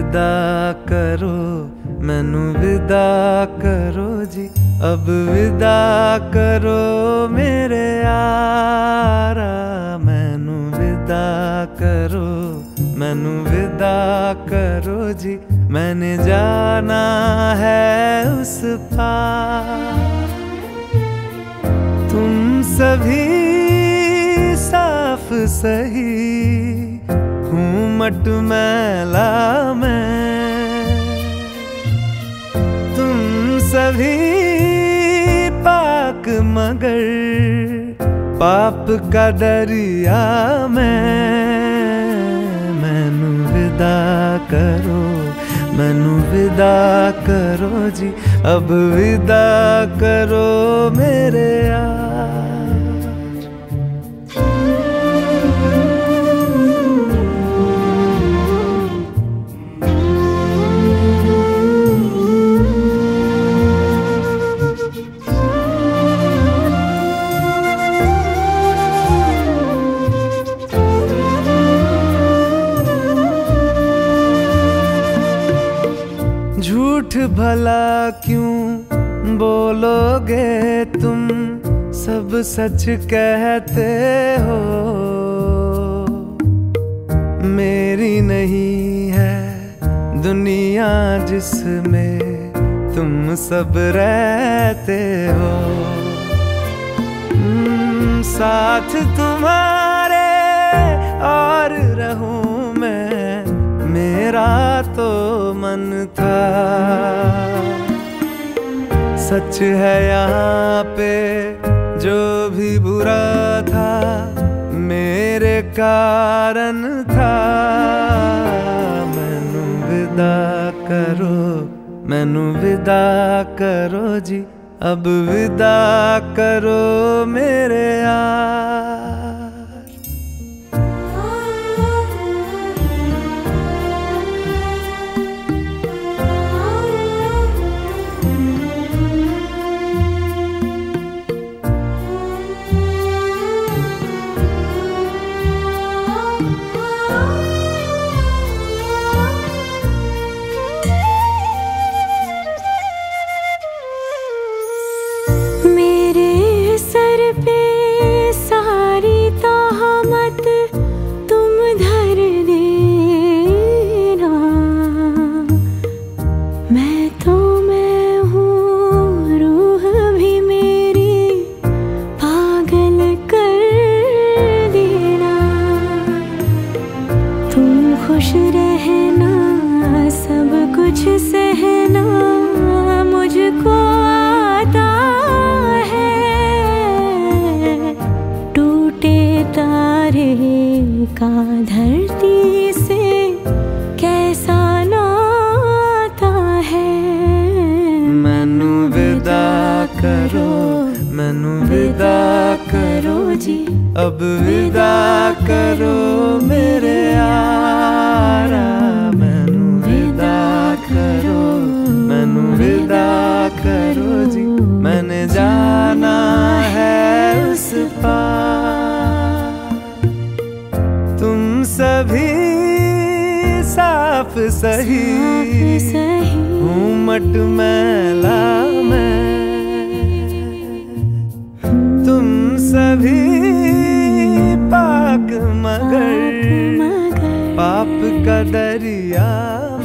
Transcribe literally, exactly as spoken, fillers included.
विदा करो, मैनू विदा करो जी, अब विदा करो मेरे यारा। मैनू विदा करो, मैनू विदा करो जी, मैंने जाना है उस पार। तुम सभी साफ सही, हूँ मटमैला मैं। तुम सभी पाक मगर पाप का दरिया मैं। मैनू विदा करो, मैनू विदा करो जी, अब विदा करो मेरे यार। झूठ भला क्यों बोलोगे तुम, सब सच कहते हो। मेरी नहीं है दुनिया जिसमें तुम सब रहते हो। साथ तुम्हारे और रहूं मैं, मेरा तो मन था। सच है यहाँ पे जो भी बुरा था, मेरे कारण था। मैनू विदा करो, मैनू विदा करो जी, अब विदा करो मेरे यार। खुश रहना, सब कुछ सहना मुझको आता है। टूटे तारे का धरती से कैसा नाता है। मैनू विदा करो, मैनू विदा करो जी, अब विदा करो मेरे यारा। मैनू विदा करो, मैनू विदा करो जी, मैंने जाना है उस पार। तुम सभी साफ सही, हूँ मटमैला मैं। तुम सभी पाक मगर पाप का दरिया